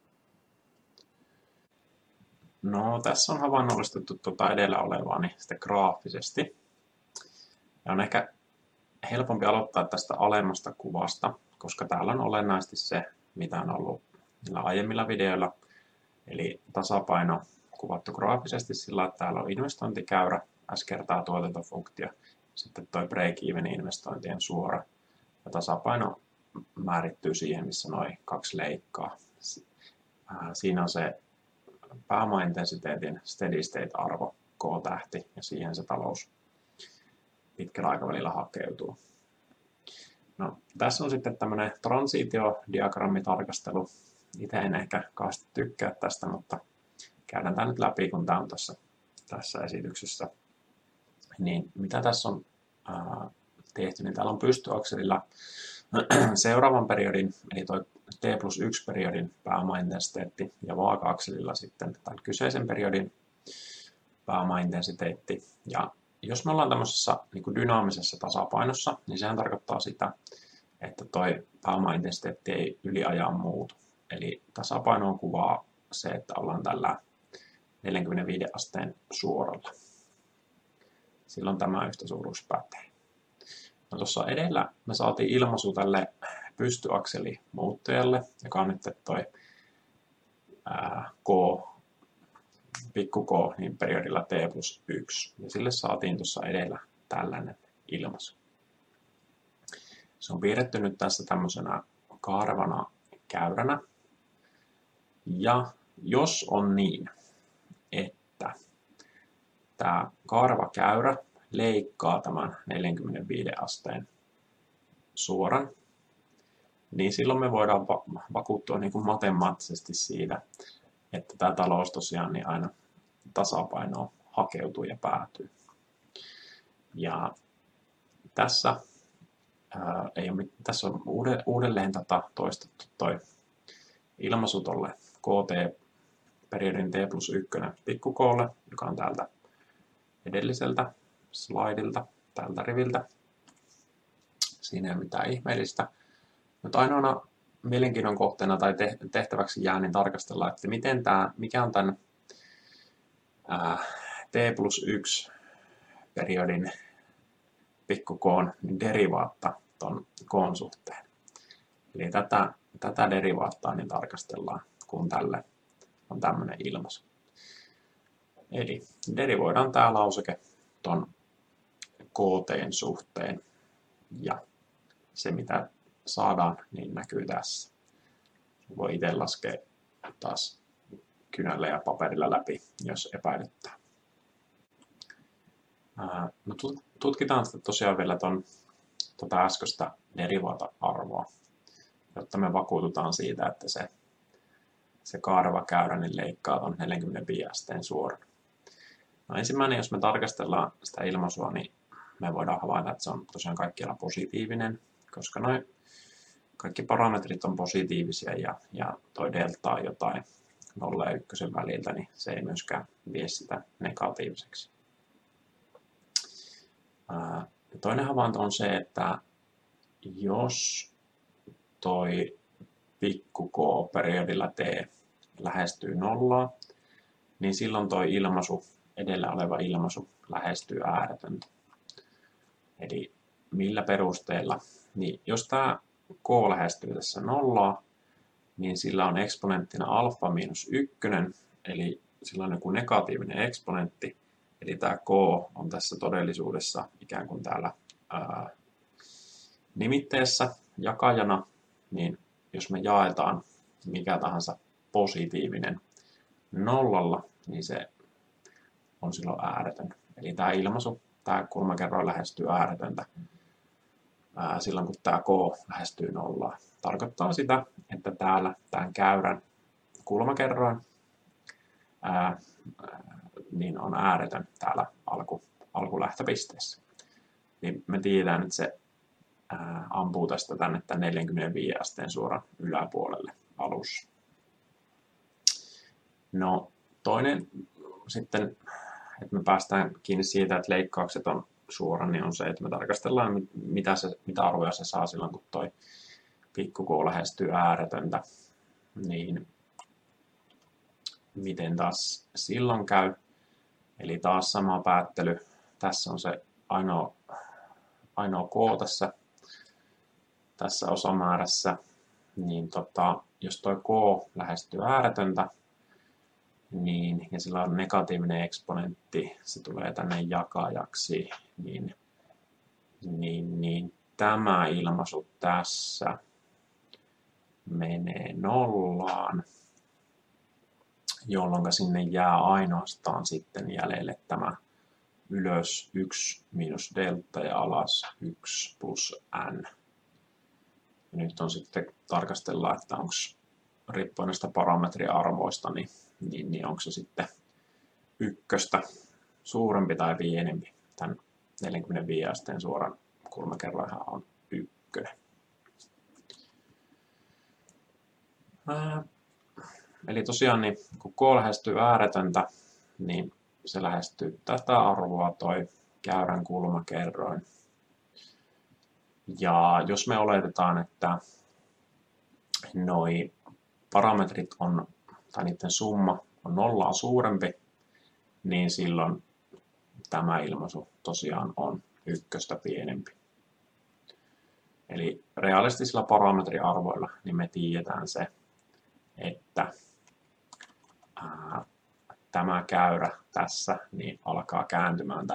No, tässä on havainnollistettu edellä olevaa niin sitten graafisesti. Ja on ehkä helpompi aloittaa tästä alemmasta kuvasta, koska täällä on olennaisesti se, mitä on ollut niillä aiemmilla videoilla. Eli tasapaino kuvattu graafisesti sillä, että täällä on investointikäyrä, s kertaa tuotantofunktio, sitten tuo break-even investointien suora. Ja tasapaino määrittyy siihen, missä noin kaksi leikkaa. Siinä on se pääomaintensiteetin steady state arvo, K-tähti, ja siihen se talous pitkällä aikavälillä hakeutuu. No, tässä on sitten tämmöinen transitiodiagrammitarkastelu. Itse en ehkä kauheasti tykkää tästä, mutta käydään tämä nyt läpi, kun tämä on tässä esityksessä. Niin mitä tässä on tehty, niin täällä on pystyakselilla seuraavan periodin, eli tuo T+1 periodin pääomaintensiteetti, ja vaaka-akselilla sitten tämän kyseisen periodin pääomaintensiteetti. Ja jos me ollaan tämmöisessä niin kuin dynaamisessa tasapainossa, niin sehän tarkoittaa sitä, että tuo pääomaintensiteetti ei yliajan muutu. Eli tasapainoa kuvaa se, että ollaan tällä 45 asteen suoralla. Silloin tämä yhtä suuruus pätee. No, tuossa edellä me saatiin ilmaisu tälle pystyakselimuuttujalle, joka on nyt toi pikku k, niin periodilla t+1. Ja sille saatiin tuossa edellä tällainen ilmaisu. Se on piirretty nyt tässä tämmöisenä kaarevana käyränä. Ja jos on niin, että että tämä kaareva käyrä leikkaa tämän 45 asteen suoran, niin silloin me voidaan vakuuttua niin kuin matemaattisesti siitä, että tämä talous tosiaan niin aina tasapainoon hakeutuu ja päätyy. Ja tässä, tässä on uudelleen toistettu toi ilmaisu tuolle KT-periodin T+1 pikkukoolle, joka on täältä edelliseltä slaidilta, tältä riviltä. Siinä ei ole mitään ihmeellistä. Mutta ainoana mielenkiinnon kohteena tai tehtäväksi jää niin tarkastella, että mikä on tämän T+1 periodin pikkukoon derivaatta tuon koon suhteen. Eli tätä derivaattaa niin tarkastellaan, kun tälle on tämmöinen ilmaisu. Eli derivoidaan tämä lauseke tuon KT:n suhteen ja se mitä saadaan niin näkyy tässä. Voi itse laskea taas kynällä ja paperilla läpi, jos epäilyttää. No, tutkitaan tosiaan vielä tuota äskeistä derivaata-arvoa, jotta me vakuututaan siitä, että se kaareva käyrä niin leikkaa tuon 45 asteen suoran. No, ensimmäinen, jos me tarkastellaan sitä ilmaisua, niin me voidaan havaita, että se on tosiaan kaikkialla positiivinen, koska kaikki parametrit on positiivisia ja toi delta on jotain 0 ja 1 väliltä, niin se ei myöskään vie sitä negatiiviseksi. Toinen havainto on se, että jos toi pikku k periodilla t lähestyy nollaa, niin silloin toi edellä oleva ilmaisu lähestyy ääretöntä. Eli millä perusteella? Niin jos tämä k lähestyy tässä nollaa, niin sillä on eksponenttina alfa miinus 1, eli sillä on joku negatiivinen eksponentti. Eli tämä k on tässä todellisuudessa ikään kuin täällä nimitteessä jakajana, niin jos me jaetaan mikä tahansa positiivinen nollalla, niin se on silloin ääretön. Eli tämä ilmaisu, tämä kulmakerroin lähestyy ääretöntä silloin, kun tämä k lähestyy nollaa. Tarkoittaa sitä, että täällä tämän käyrän kulmakerroin niin on ääretön täällä alkulähtöpisteessä. Niin me tiedetään, että se ampuu tästä tänne 45 asteen suoran yläpuolelle alussa. No toinen sitten, että me päästään kiinni siitä, että leikkaukset on suora, niin on se, että me tarkastellaan, mitä arvoja se saa silloin, kun toi pikku k lähestyy ääretöntä. Niin miten taas silloin käy? Eli taas sama päättely. Tässä on se ainoa k tässä osamäärässä. Niin jos tuo k lähestyy ääretöntä, niin, ja sillä on negatiivinen eksponentti, se tulee tänne jakajaksi, niin tämä ilmaisu tässä menee nollaan, jolloin sinne jää ainoastaan sitten jäljelle tämä ylös 1 miinus delta ja alas 1 plus n. Ja nyt on sitten tarkastella, että onko riippuen näistä parametriarvoista, niin onko se sitten ykköstä suurempi tai pienempi. Tämän 45 asteen suoran kulmakerroinhan on 1. Eli tosiaan, niin kun k lähestyy ääretöntä, niin se lähestyy tätä arvoa toi käyrän kulmakerroin. Ja jos me oletetaan, että noi parametrit on, tai niiden summa on nollaa suurempi, niin silloin tämä ilmaisu tosiaan on 1 pienempi. Eli realistisilla parametriarvoilla niin me tiedetään se, että tämä käyrä tässä niin alkaa kääntymään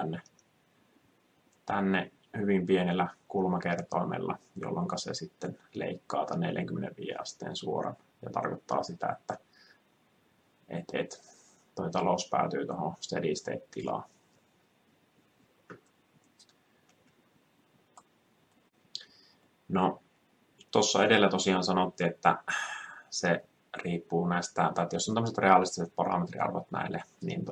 tänne hyvin pienellä kulmakertoimella, jolloin se sitten leikkaa tämän 45 asteen suoran. Ja tarkoittaa sitä, että tuo talous päätyy tuohon steady state-tilaan. No, tuossa edellä tosiaan sanottiin, että se riippuu näistä, tai jos on tämmöiset realistiset parametriarvot näille, niin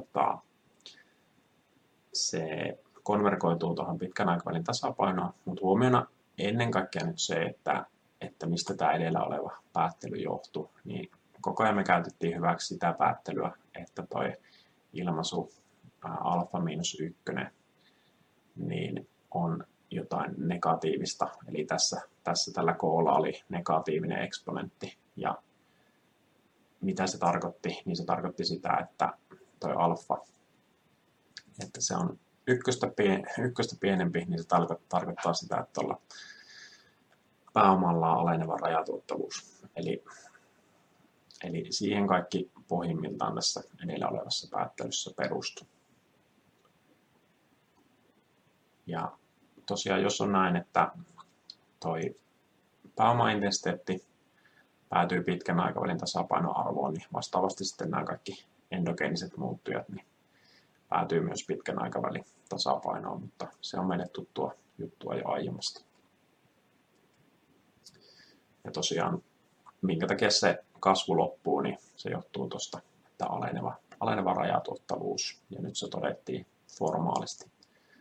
se konvergoituu tuohon pitkän aikavälin tasapainoon, mutta huomiona ennen kaikkea nyt se, että mistä tämä edellä oleva päättely johtuu, niin koko ajan me käytettiin hyväksi sitä päättelyä, että toi ilmaisu alfa miinus 1 niin on jotain negatiivista, eli tässä tällä koolla oli negatiivinen eksponentti, ja mitä se tarkoitti, niin se tarkoitti sitä, että toi alfa, että se on ykköstä pienempi, niin se tarkoittaa sitä, että tuolla pääomalla on aleneva rajatuottavuus. Eli siihen kaikki pohjimmiltaan tässä edellä olevassa päättelyssä perustuu. Ja tosiaan, jos on näin, että toi pääomaintensiteetti päätyy pitkän aikavälin tasapainoarvoon, niin vastaavasti sitten nämä kaikki endogeeniset muuttujat niin päätyy myös pitkän aikavälin tasapainoon, mutta se on meille tuttua juttua jo aiemmasta. Ja tosiaan, minkä takia se kasvu loppuu, niin se johtuu tuosta, että aleneva rajatuottavuus, ja nyt se todettiin formaalisti.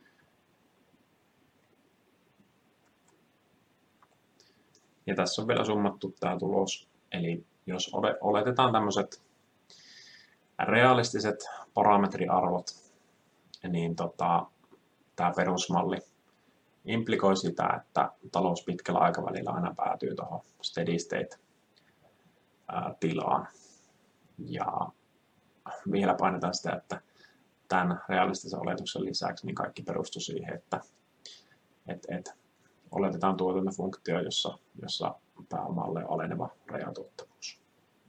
Ja tässä on vielä summattu tämä tulos, eli jos oletetaan tämmöiset realistiset parametriarvot, niin tämä perusmalli implikoi sitä, että talous pitkällä aikavälillä aina päätyy tuohon steady state tilaan. Ja vielä painetaan sitä, että tämän realistisen oletuksen lisäksi niin kaikki perustuu siihen, että oletetaan tuotantofunktio, jossa pääomalle on aleneva rajatuottavuus.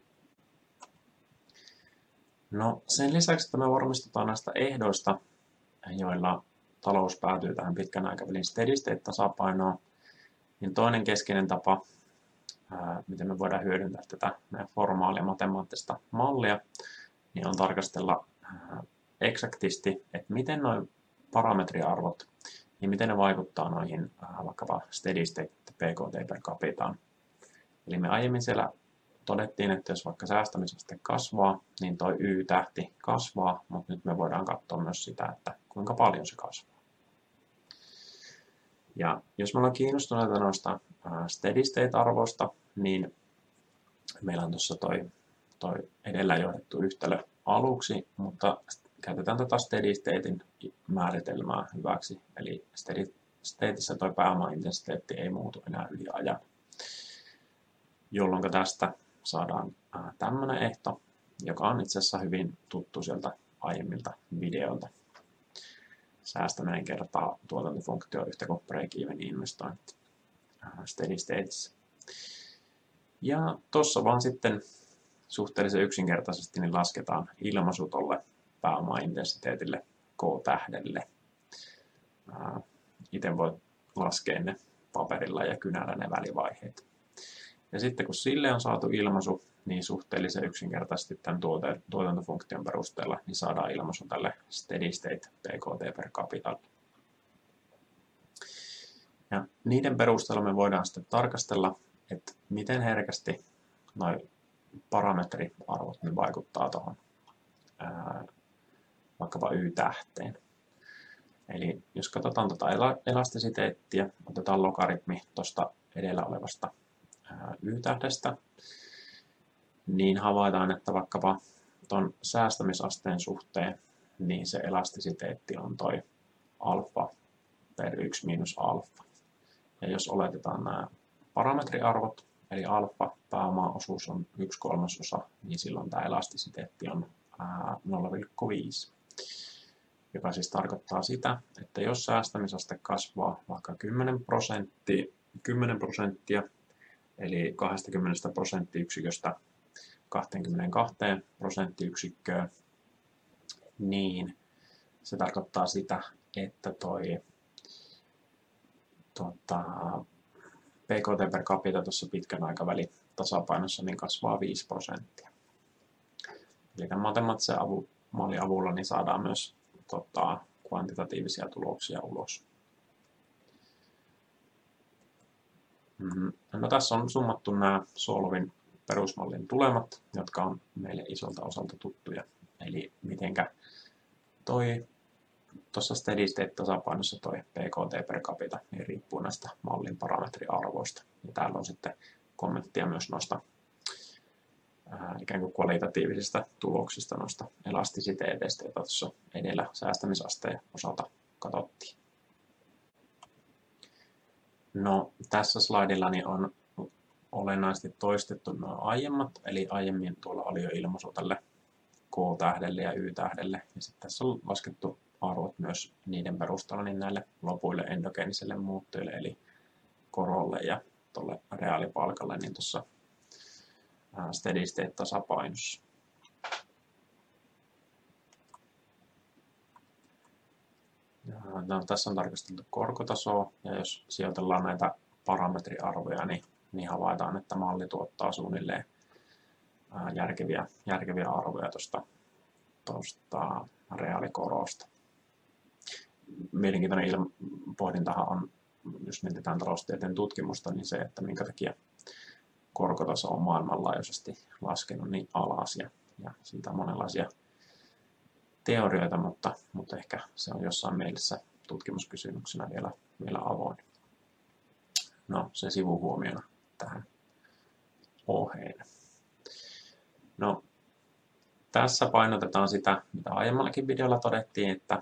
No, sen lisäksi, että me varmistetaan näistä ehdoista, joilla talous päätyy tähän pitkän aikavälin steady state tasapainoon, niin toinen keskeinen tapa, miten me voidaan hyödyntää tätä meidän formaalia matemaattista mallia, niin on tarkastella eksaktisti, että miten nuo parametriarvot, niin miten ne vaikuttaa noihin vaikkapa steady state PKT per capita. Eli me aiemmin siellä todettiin, että jos vaikka säästämisaste kasvaa, niin toi Y-tähti kasvaa, mutta nyt me voidaan katsoa myös sitä, että kuinka paljon se kasvaa. Ja jos me ollaan kiinnostuneita noista steady state-arvoista, niin meillä on tuossa toi edellä johdettu yhtälö aluksi, mutta käytetään tätä steady statein määritelmää hyväksi. Eli steady stateissa toi pääomaintensiteetti ei muutu enää yli ajan, jolloin tästä saadaan tämmöinen ehto, joka on itse asiassa hyvin tuttu sieltä aiemmilta videoilta. Säästäminen kertaa tuotantofunktio yhtä kuin break-even investointi steady stateissa. Ja tuossa vaan sitten suhteellisen yksinkertaisesti niin lasketaan ilmaisu tuolle pääomaintensiteetille K-tähdelle. Itse voit laskea ne paperilla ja kynällä ne välivaiheet. Ja sitten kun sille on saatu ilmaisu, niin suhteellisen yksinkertaisesti tämän tuotantofunktion perusteella niin saadaan ilmaisu tälle steady state PKT per capita. Ja niiden perusteella me voidaan sitten tarkastella, että miten herkästi nuo parametriarvot niin vaikuttaa tuohon vaikkapa Y-tähteen. Eli jos katsotaan tuota elastisiteettiä, otetaan logaritmi tuosta edellä olevasta Y-tähdestä, niin havaitaan, että vaikkapa tuon säästämisasteen suhteen, niin se elastisiteetti on toi alfa per 1 miinus alfa. Ja jos oletetaan nämä parametriarvot, eli alfa, pääomaosuus on 1/3, niin silloin tämä elastisiteetti on 0,5. Joka siis tarkoittaa sitä, että jos säästämisaste kasvaa vaikka 10 prosenttia, eli 20 prosenttiyksiköstä 22 prosenttiyksikköön, niin se tarkoittaa sitä, että toi PKT per capita tuossa pitkän aikavälin tasapainossa niin kasvaa 5%. Eli tämän matemaattisen mallin avulla niin saadaan myös kvantitatiivisia tuloksia ulos. No, tässä on summattu nämä Solvin perusmallin tulemat, jotka on meille isolta osalta tuttuja. Eli mitenkä tuossa steady state tasapainossa toi PKT per capita niin riippuu näistä mallin parametriarvoista. Ja täällä on sitten kommenttia myös noista ikään kuin kvalitatiivisista tuloksista noista elastisiteeteistä, joita tuossa edellä säästämisasteen osalta katsottiin. No, tässä slaidilla niin on olennaisesti toistettu nuo aiemmat, eli aiemmin tuolla oli jo ilmaisu tälle K-tähdelle ja Y-tähdelle, ja sitten tässä on laskettu arvot myös niiden perusteella niin näille lopuille endogeeniselle muuttujille, eli korolle ja tuolle reaalipalkalle, niin tuossa steady state tasapainossa. No, tässä on tarkasteltu korkotasoa, ja jos sijoitellaan näitä parametriarvoja, niin havaitaan, että malli tuottaa suunnilleen järkeviä arvoja tuosta reaalikorosta. Mielenkiintoinen pohdintahan on, jos mietitään taloustieteen tutkimusta, niin se, että minkä takia korkotaso on maailmanlaajuisesti laskenut niin alas, ja siitä on monenlaisia teorioita, mutta ehkä se on jossain mielessä tutkimuskysymyksenä vielä avoin. No, se sivuhuomiona tähän oheen. No, tässä painotetaan sitä, mitä aiemmallakin videolla todettiin, että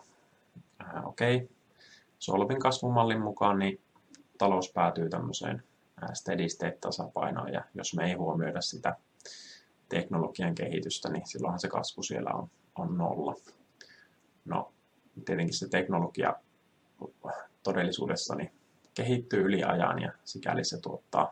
Solvin kasvumallin mukaan niin talous päätyy tämmöiseen steady state tasapainoon, ja jos me ei huomioida sitä teknologian kehitystä, niin silloinhan se kasvu siellä on nolla. No, tietenkin se teknologia todellisuudessa niin kehittyy yli ajan, ja sikäli se tuottaa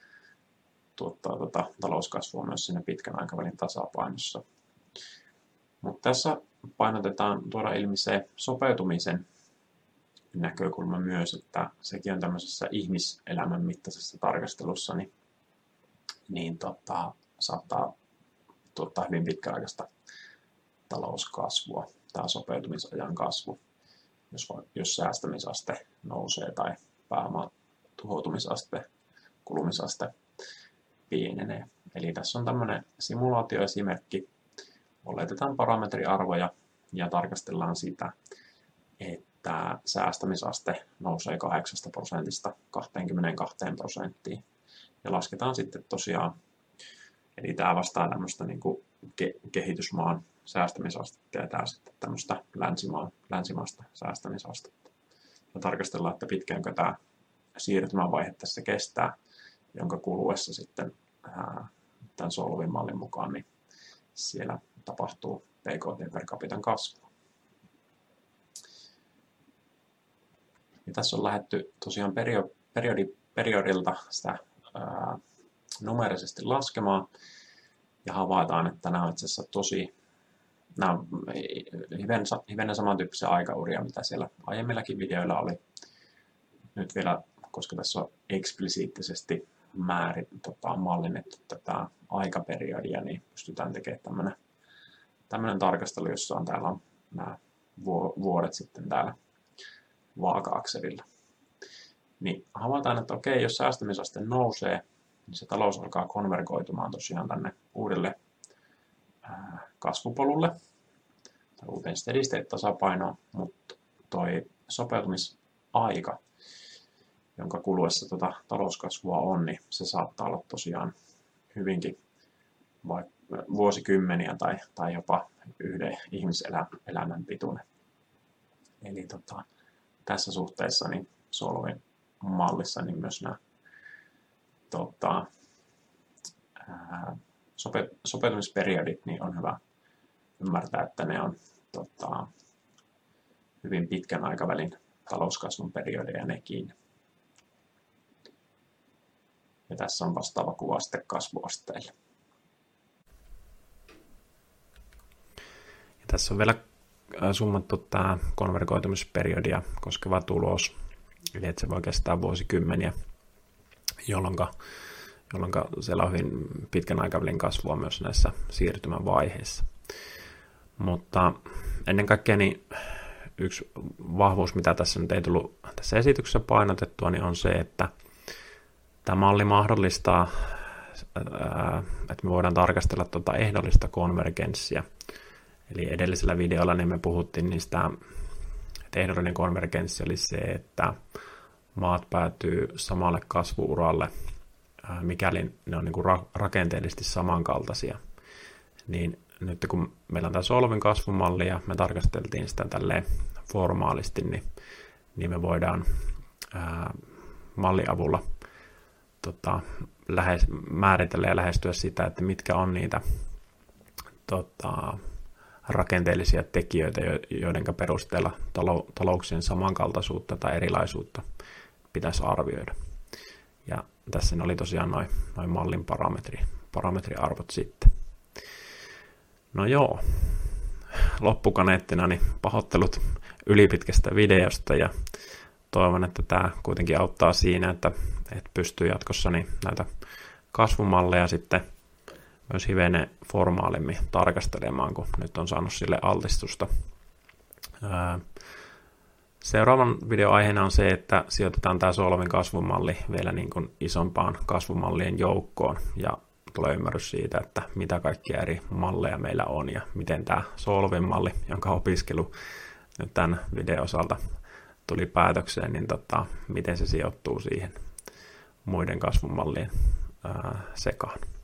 talouskasvua myös siinä pitkän aikavälin tasapainossa. Mutta tässä painotetaan tuoda ilmi se sopeutumisen näkökulma myös, että sekin on tämmöisessä ihmiselämän mittaisessa tarkastelussa, niin saattaa tuottaa hyvin pitkäaikaista talouskasvua, tämä sopeutumisajan kasvu, jos säästämisaste nousee tai pääoman tuhoutumisaste, kulumisaste pienenee. Eli tässä on tämmöinen simulaatioesimerkki. Oletetaan parametriarvoja ja tarkastellaan sitä, että säästämisaste nousee 8% 22%. Ja lasketaan sitten tosiaan, eli tämä vastaa tämmöistä niin kuin kehitysmaan säästämisastetta ja tämä sitten tämmöistä länsimaista säästämisastetta. Ja tarkastellaan, että pitkäänkö tämä siirtymävaihe tässä kestää, jonka kuluessa sitten tämän Solvin mallin mukaan niin siellä tapahtuu PKT per capitan kasvua. Ja tässä on lähdetty tosiaan periodilta sitä numeerisesti laskemaan, ja havaitaan, että nämä on itse asiassa nämä on hivenen samantyyppisiä aikauria, mitä siellä aiemmillakin videoilla oli. Nyt vielä, koska tässä on eksplisiittisesti mallinnettu tätä aikaperiodia, niin pystytään tekemään tämmöinen tarkastelu, jossa täällä on nämä vuodet sitten täällä vaaka-akselilla. Niin havaitaan, että okei, jos säästämisaste nousee, niin se talous alkaa konvergoitumaan tosiaan tänne uudelle kasvupolulle tai uuteen steady state tasapainoon, mutta toi sopeutumisaika, jonka kuluessa talouskasvua on, niin se saattaa olla tosiaan hyvinkin vuosikymmeniä tai jopa yhden ihmiselämän pituinen. Eli tässä suhteessa niin Solvin mallissa niin myös nämä sopeutumisperiodit niin on hyvä ymmärtää, että ne on hyvin pitkän aikavälin talouskasvun periodeja nekin. Ja tässä on vastaava kuva sitten kasvuasteille. Ja tässä on vielä summattu tämä konvergoitumisperiodia koskeva tulos, eli että se voi kestää vuosikymmeniä, jolloin siellä on hyvin pitkän aikavälin kasvua myös näissä siirtymävaiheissa. Mutta ennen kaikkea niin yksi vahvuus, mitä tässä nyt ei tullut tässä esityksessä painotettua, niin on se, että tämä malli mahdollistaa, että me voidaan tarkastella tuota ehdollista konvergenssia. Eli edellisellä videolla niin me puhuttiin niistä, että ehdollinen konvergenssi oli se, että maat päätyy samalle kasvuuralle, mikäli ne on niin kuin rakenteellisesti samankaltaisia. Niin nyt kun meillä on tämä Solvin kasvumalli ja me tarkasteltiin sitä tälleen formaalisti, niin me voidaan mallin avulla määritellä ja lähestyä sitä, että mitkä on niitä rakenteellisia tekijöitä, joiden perusteella talouksien samankaltaisuutta tai erilaisuutta pitäisi arvioida. Ja tässä oli tosiaan noin mallin parametriarvot sitten. No joo, loppukaneettina niin pahoittelut ylipitkästä videosta ja toivon, että tämä kuitenkin auttaa siinä, että pystyy jatkossa niin näitä kasvumalleja sitten myös hivenen formaalimmin tarkastelemaan, kun nyt on saanut sille altistusta. Seuraavan videon aiheena on se, että sijoitetaan tämä Solvin kasvumalli vielä niin kuin isompaan kasvumallien joukkoon ja tulee ymmärrys siitä, että mitä kaikkia eri malleja meillä on ja miten tämä Solvin malli, jonka opiskelu nyt tämän videon osalta tuli päätökseen, niin miten se sijoittuu siihen muiden kasvumallien sekaan.